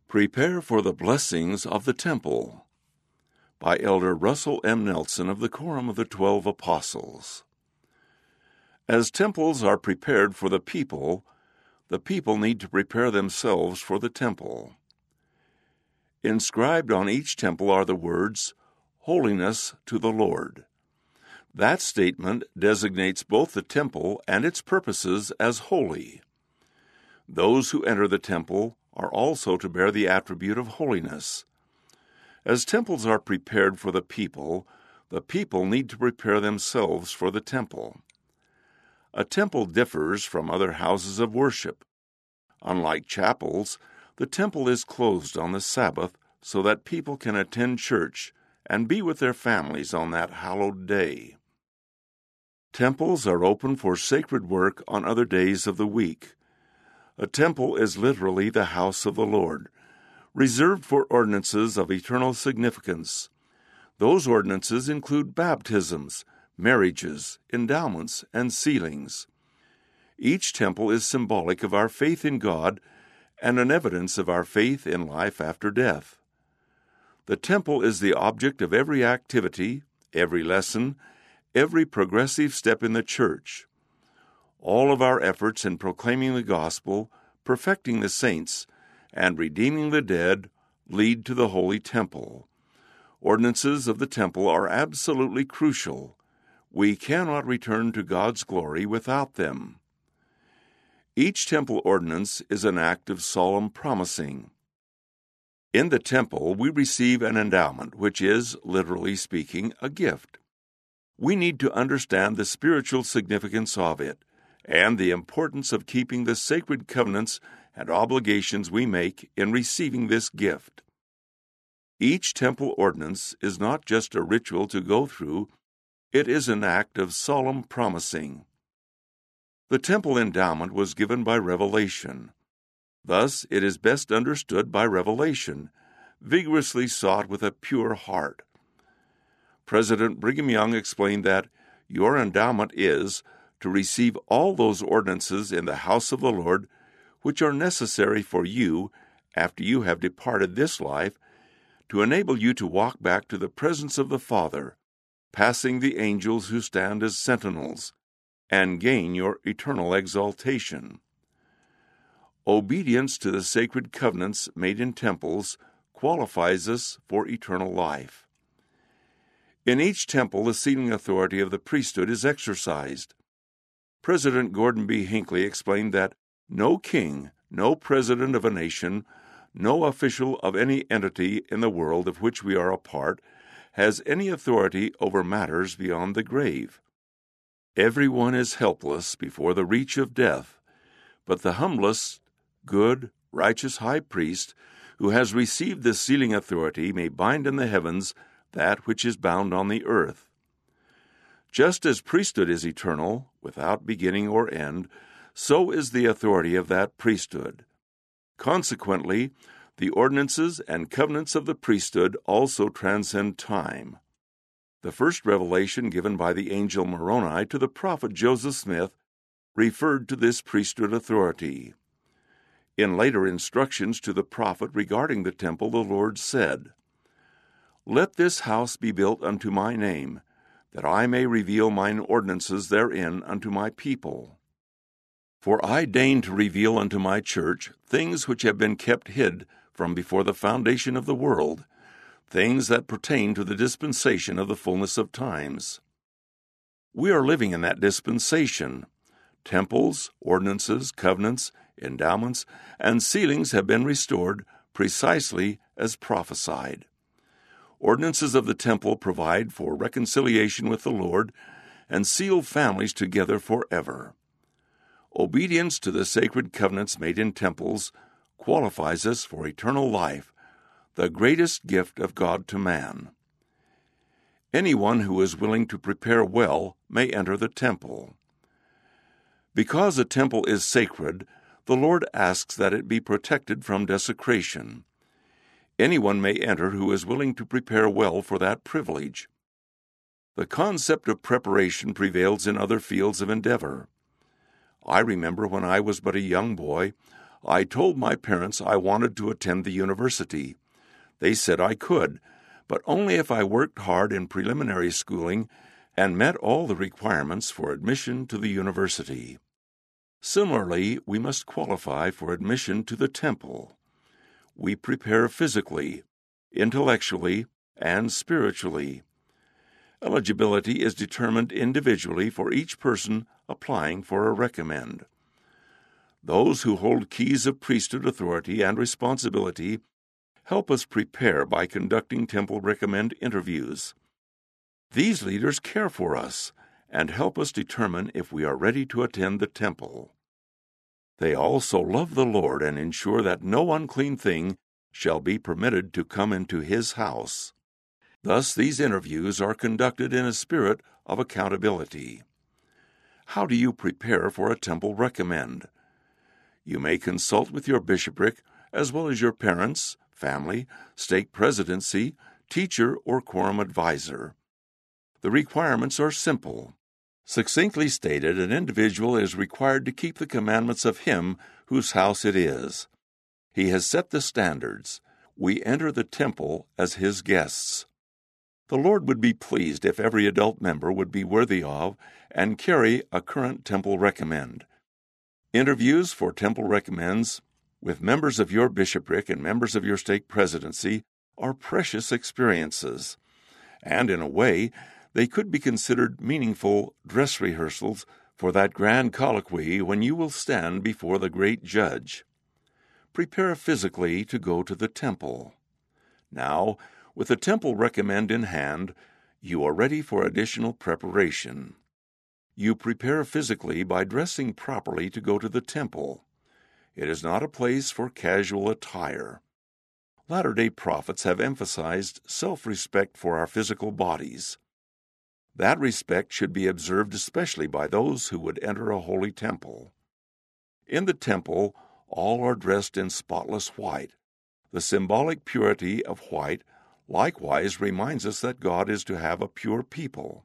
Prepare for the Blessings of the Temple by Elder Russell M. Nelson of the Quorum of the 12 Apostles. As temples are prepared for the people need to prepare themselves for the temple. Inscribed on each temple are the words, "Holiness to the Lord." That statement designates both the temple and its purposes as holy. Those who enter the temple are also to bear the attribute of holiness. As temples are prepared for the people need to prepare themselves for the temple. A temple differs from other houses of worship. Unlike chapels, the temple is closed on the Sabbath so that people can attend church and be with their families on that hallowed day. Temples are open for sacred work on other days of the week. A temple is literally the house of the Lord, reserved for ordinances of eternal significance. Those ordinances include baptisms, marriages, endowments, and sealings. Each temple is symbolic of our faith in God and an evidence of our faith in life after death. The temple is the object of every activity, every lesson, every progressive step in the church. All of our efforts in proclaiming the gospel, perfecting the saints, and redeeming the dead lead to the holy temple. Ordinances of the temple are absolutely crucial. We cannot return to God's glory without them. Each temple ordinance is an act of solemn promising. In the temple, we receive an endowment, which is, literally speaking, a gift. We need to understand the spiritual significance of it and the importance of keeping the sacred covenants and obligations we make in receiving this gift. Each temple ordinance is not just a ritual to go through, it is an act of solemn promising. The temple endowment was given by revelation. Thus, it is best understood by revelation, vigorously sought with a pure heart. President Brigham Young explained that your endowment is to receive all those ordinances in the house of the Lord which are necessary for you after you have departed this life to enable you to walk back to the presence of the Father, passing the angels who stand as sentinels, and gain your eternal exaltation. Obedience to the sacred covenants made in temples qualifies us for eternal life. In each temple, the sealing authority of the priesthood is exercised. President Gordon B. Hinckley explained that no king, no president of a nation, no official of any entity in the world of which we are a part has any authority over matters beyond the grave. Everyone is helpless before the reach of death, but the humblest, good, righteous high priest who has received the sealing authority may bind in the heavens that which is bound on the earth. Just as priesthood is eternal, without beginning or end, so is the authority of that priesthood. Consequently, the ordinances and covenants of the priesthood also transcend time. The first revelation given by the angel Moroni to the prophet Joseph Smith referred to this priesthood authority. In later instructions to the prophet regarding the temple, the Lord said, "Let this house be built unto my name, that I may reveal mine ordinances therein unto my people. For I deign to reveal unto my church things which have been kept hid from before the foundation of the world, things that pertain to the dispensation of the fullness of times." We are living in that dispensation. Temples, ordinances, covenants, endowments, and sealings have been restored precisely as prophesied. Ordinances of the temple provide for reconciliation with the Lord and seal families together forever. Obedience to the sacred covenants made in temples qualifies us for eternal life, the greatest gift of God to man. Anyone who is willing to prepare well may enter the temple. Because a temple is sacred, the Lord asks that it be protected from desecration. Anyone may enter who is willing to prepare well for that privilege. The concept of preparation prevails in other fields of endeavor. I remember when I was but a young boy, I told my parents I wanted to attend the university. They said I could, but only if I worked hard in preliminary schooling and met all the requirements for admission to the university. Similarly, we must qualify for admission to the temple. We prepare physically, intellectually, and spiritually. Eligibility is determined individually for each person applying for a recommend. Those who hold keys of priesthood authority and responsibility help us prepare by conducting temple recommend interviews. These leaders care for us and help us determine if we are ready to attend the temple. They also love the Lord and ensure that no unclean thing shall be permitted to come into His house. Thus, these interviews are conducted in a spirit of accountability. How do you prepare for a temple recommend? You may consult with your bishopric as well as your parents, family, stake presidency, teacher, or quorum advisor. The requirements are simple. Succinctly stated, an individual is required to keep the commandments of Him whose house it is. He has set the standards. We enter the temple as His guests. The Lord would be pleased if every adult member would be worthy of and carry a current temple recommend. Interviews for temple recommends with members of your bishopric and members of your stake presidency are precious experiences, and in a way, they could be considered meaningful dress rehearsals for that grand colloquy when you will stand before the great judge. Prepare physically to go to the temple. Now, with the temple recommend in hand, you are ready for additional preparation. You prepare physically by dressing properly to go to the temple. It is not a place for casual attire. Latter-day prophets have emphasized self-respect for our physical bodies. That respect should be observed especially by those who would enter a holy temple. In the temple, all are dressed in spotless white. The symbolic purity of white likewise reminds us that God is to have a pure people.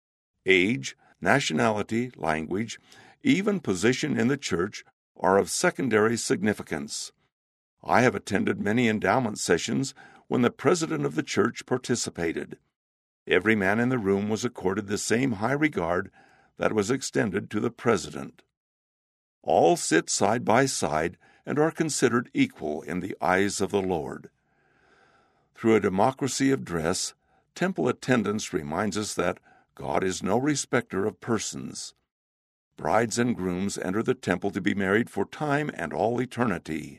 Age, nationality, language, even position in the church are of secondary significance. I have attended many endowment sessions when the president of the church participated. Every man in the room was accorded the same high regard that was extended to the president. All sit side by side and are considered equal in the eyes of the Lord. Through a democracy of dress, temple attendance reminds us that God is no respecter of persons. Brides and grooms enter the temple to be married for time and all eternity.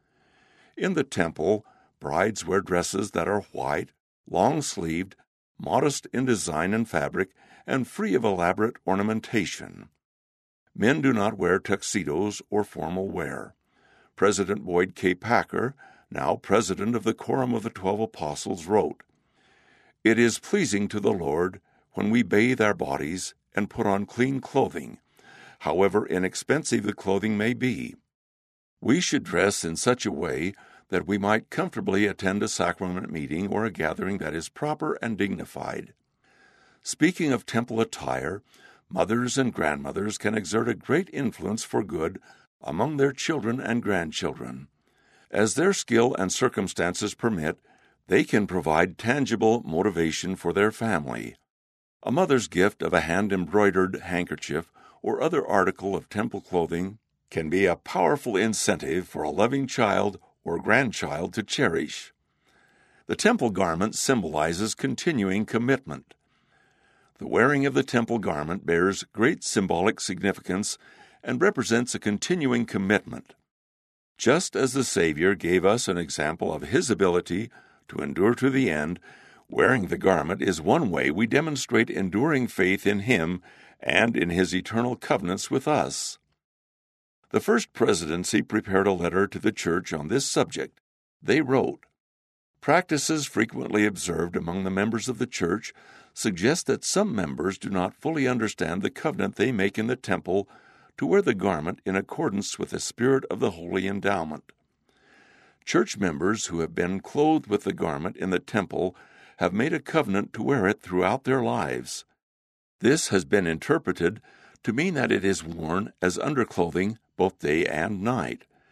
In the temple, brides wear dresses that are white, long-sleeved, modest in design and fabric, and free of elaborate ornamentation. Men do not wear tuxedos or formal wear. President Boyd K. Packer, now president of the Quorum of the 12 Apostles, wrote, "It is pleasing to the Lord when we bathe our bodies and put on clean clothing, however inexpensive the clothing may be. We should dress in such a way that we might comfortably attend a sacrament meeting or a gathering that is proper and dignified." Speaking of temple attire, mothers and grandmothers can exert a great influence for good among their children and grandchildren. As their skill and circumstances permit, they can provide tangible motivation for their family. A mother's gift of a hand-embroidered handkerchief or other article of temple clothing can be a powerful incentive for a loving child or grandchild to cherish. The temple garment symbolizes continuing commitment. The wearing of the temple garment bears great symbolic significance and represents a continuing commitment. Just as the Savior gave us an example of His ability to endure to the end, wearing the garment is one way we demonstrate enduring faith in Him and in His eternal covenants with us. The First Presidency prepared a letter to the Church on this subject. They wrote, "Practices frequently observed among the members of the Church suggest that some members do not fully understand the covenant they make in the temple to wear the garment in accordance with the spirit of the holy endowment. Church members who have been clothed with the garment in the temple have made a covenant to wear it throughout their lives. This has been interpreted to mean that it is worn as underclothing both day and night.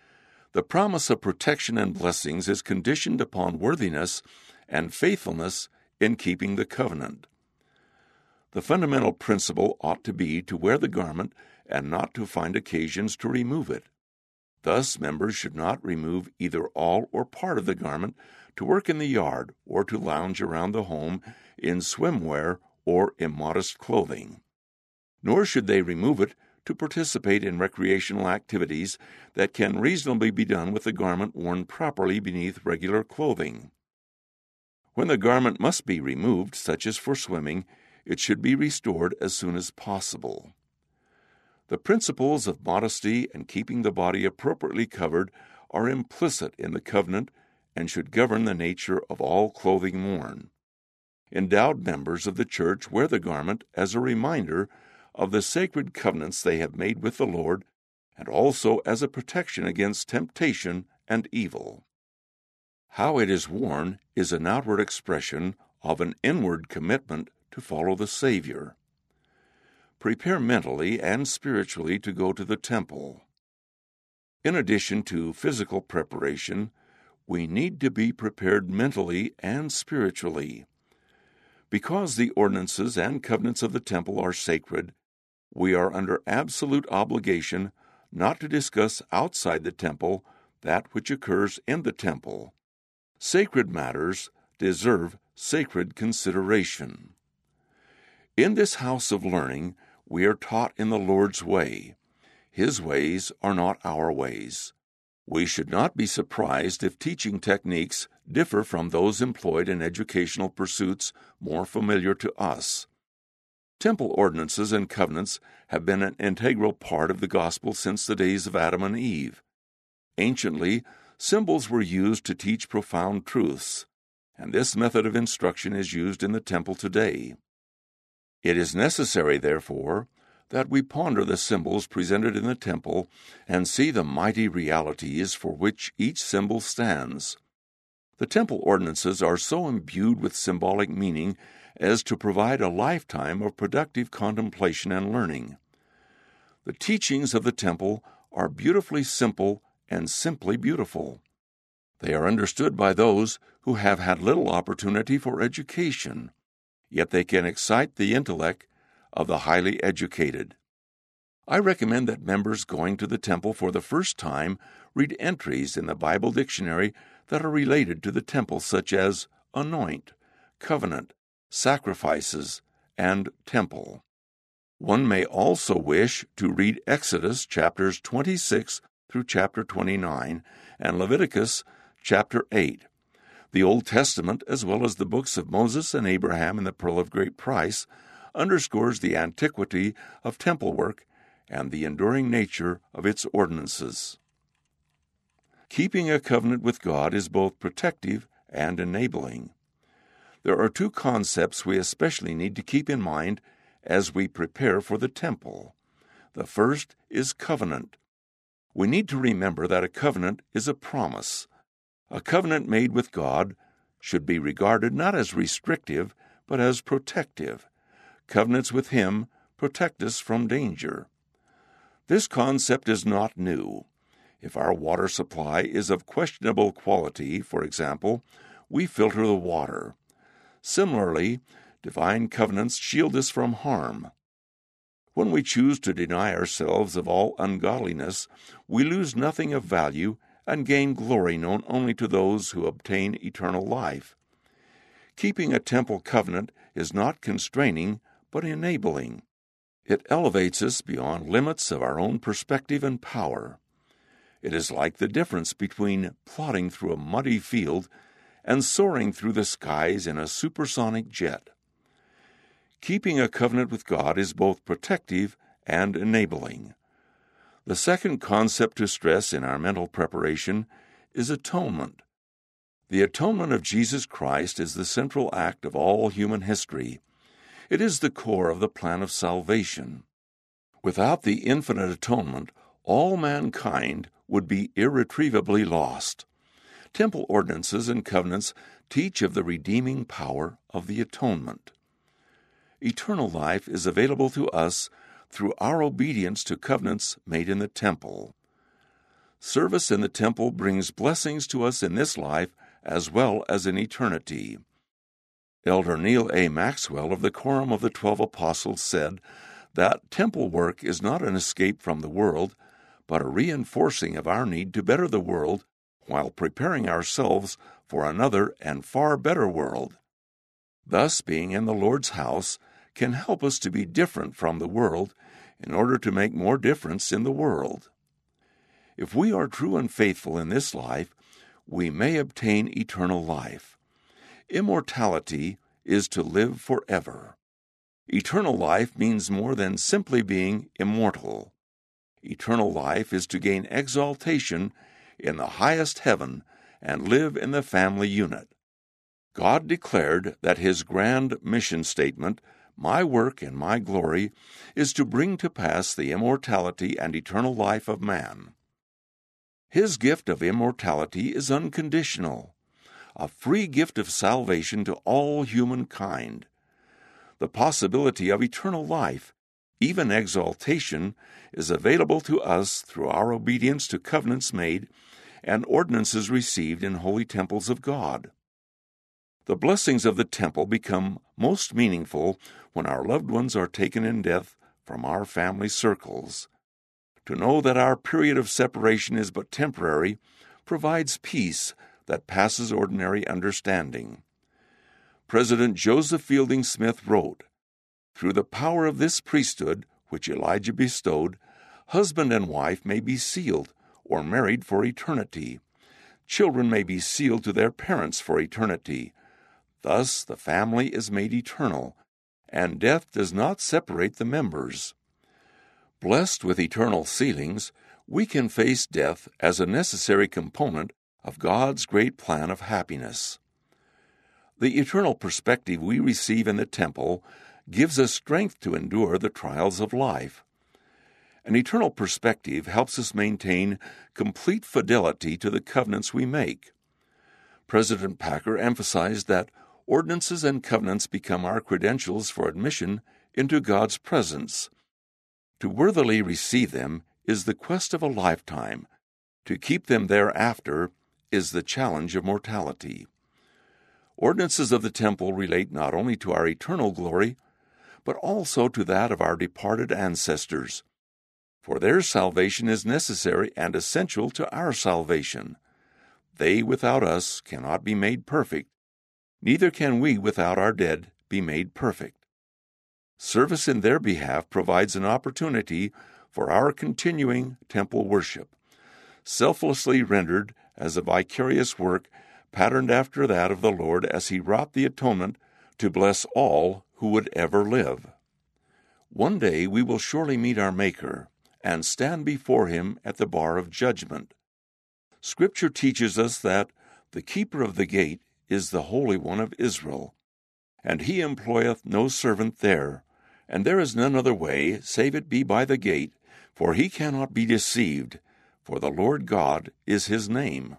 The promise of protection and blessings is conditioned upon worthiness and faithfulness in keeping the covenant. The fundamental principle ought to be to wear the garment and not to find occasions to remove it. Thus, members should not remove either all or part of the garment to work in the yard or to lounge around the home in swimwear or immodest clothing. Nor should they remove it to participate in recreational activities that can reasonably be done with the garment worn properly beneath regular clothing. When the garment must be removed, such as for swimming, it should be restored as soon as possible. The principles of modesty and keeping the body appropriately covered are implicit in the covenant and should govern the nature of all clothing worn. Endowed members of the church wear the garment as a reminder of the sacred covenants they have made with the Lord, and also as a protection against temptation and evil. How it is worn is an outward expression of an inward commitment to follow the Savior. Prepare mentally and spiritually to go to the temple. In addition to physical preparation, we need to be prepared mentally and spiritually. Because the ordinances and covenants of the temple are sacred, we are under absolute obligation not to discuss outside the temple that which occurs in the temple. Sacred matters deserve sacred consideration. In this house of learning, we are taught in the Lord's way. His ways are not our ways. We should not be surprised if teaching techniques differ from those employed in educational pursuits more familiar to us. Temple ordinances and covenants have been an integral part of the gospel since the days of Adam and Eve. Anciently, symbols were used to teach profound truths, and this method of instruction is used in the temple today. It is necessary, therefore, that we ponder the symbols presented in the temple and see the mighty realities for which each symbol stands. The temple ordinances are so imbued with symbolic meaning as to provide a lifetime of productive contemplation and learning. The teachings of the temple are beautifully simple and simply beautiful. They are understood by those who have had little opportunity for education, yet they can excite the intellect of the highly educated. I recommend that members going to the temple for the first time read entries in the Bible dictionary that are related to the temple, such as anoint, covenant, sacrifices, and temple. One may also wish to read Exodus chapters 26 through chapter 29 and Leviticus chapter 8. The Old Testament, as well as the books of Moses and Abraham and the Pearl of Great Price, underscores the antiquity of temple work and the enduring nature of its ordinances. Keeping a covenant with God is both protective and enabling. There are two concepts we especially need to keep in mind as we prepare for the temple. The first is covenant. We need to remember that a covenant is a promise. A covenant made with God should be regarded not as restrictive, but as protective. Covenants with Him protect us from danger. This concept is not new. If our water supply is of questionable quality, for example, we filter the water. Similarly, divine covenants shield us from harm. When we choose to deny ourselves of all ungodliness, we lose nothing of value and gain glory known only to those who obtain eternal life. Keeping a temple covenant is not constraining, but enabling. It elevates us beyond limits of our own perspective and power. It is like the difference between plodding through a muddy field and soaring through the skies in a supersonic jet. Keeping a covenant with God is both protective and enabling. The second concept to stress in our mental preparation is atonement. The atonement of Jesus Christ is the central act of all human history. It is the core of the plan of salvation. Without the infinite atonement, all mankind would be irretrievably lost. Temple ordinances and covenants teach of the redeeming power of the atonement. Eternal life is available to us through our obedience to covenants made in the temple. Service in the temple brings blessings to us in this life as well as in eternity. Elder Neil A. Maxwell of the Quorum of the 12 Apostles said that temple work is not an escape from the world, but a reinforcing of our need to better the world while preparing ourselves for another and far better world. Thus, being in the Lord's house can help us to be different from the world in order to make more difference in the world. If we are true and faithful in this life, we may obtain eternal life. Immortality is to live forever. Eternal life means more than simply being immortal. Eternal life is to gain exaltation in the highest heaven and live in the family unit. God declared that His grand mission statement, "My work and my glory," is to bring to pass the immortality and eternal life of man. His gift of immortality is unconditional, a free gift of salvation to all humankind. The possibility of eternal life, even exaltation, is available to us through our obedience to covenants made and ordinances received in holy temples of God. The blessings of the temple become most meaningful when our loved ones are taken in death from our family circles. To know that our period of separation is but temporary provides peace that passes ordinary understanding. President Joseph Fielding Smith wrote, "Through the power of this priesthood, which Elijah bestowed, husband and wife may be sealed or married for eternity. Children may be sealed to their parents for eternity. Thus the family is made eternal, and death does not separate the members." Blessed with eternal sealings, we can face death as a necessary component of God's great plan of happiness. The eternal perspective we receive in the temple gives us strength to endure the trials of life. An eternal perspective helps us maintain complete fidelity to the covenants we make. President Packer emphasized that ordinances and covenants become our credentials for admission into God's presence. To worthily receive them is the quest of a lifetime. To keep them thereafter is the challenge of mortality. Ordinances of the temple relate not only to our eternal glory, but also to that of our departed ancestors. For their salvation is necessary and essential to our salvation. They without us cannot be made perfect, neither can we without our dead be made perfect. Service in their behalf provides an opportunity for our continuing temple worship, selflessly rendered as a vicarious work patterned after that of the Lord as He wrought the atonement to bless all who would ever live. One day we will surely meet our Maker and stand before Him at the bar of judgment. Scripture teaches us that the keeper of the gate is the Holy One of Israel, and He employeth no servant there, and there is none other way, save it be by the gate, for He cannot be deceived, for the Lord God is His name.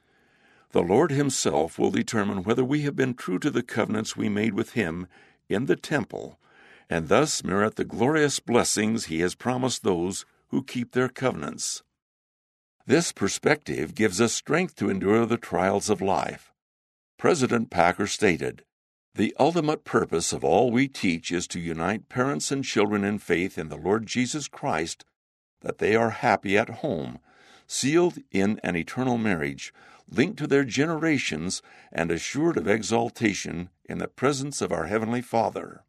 The Lord Himself will determine whether we have been true to the covenants we made with Him in the temple, and thus merit the glorious blessings He has promised those who keep their covenants. This perspective gives us strength to endure the trials of life. President Packer stated, "The ultimate purpose of all we teach is to unite parents and children in faith in the Lord Jesus Christ, that they are happy at home, sealed in an eternal marriage, linked to their generations, and assured of exaltation in the presence of our Heavenly Father."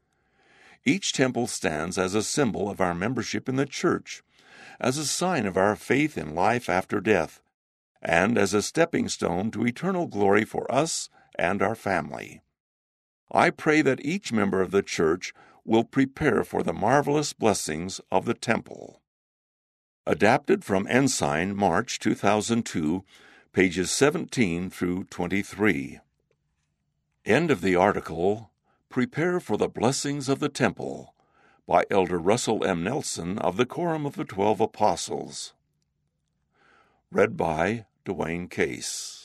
Each temple stands as a symbol of our membership in the Church, as a sign of our faith in life after death, and as a stepping stone to eternal glory for us and our family. I pray that each member of the Church will prepare for the marvelous blessings of the temple. Adapted from Ensign, March 2002, pages 17 through 23. End of the article, "Prepare for the Blessings of the Temple," by Elder Russell M. Nelson of the Quorum of the 12 Apostles. Read by Dwayne Case.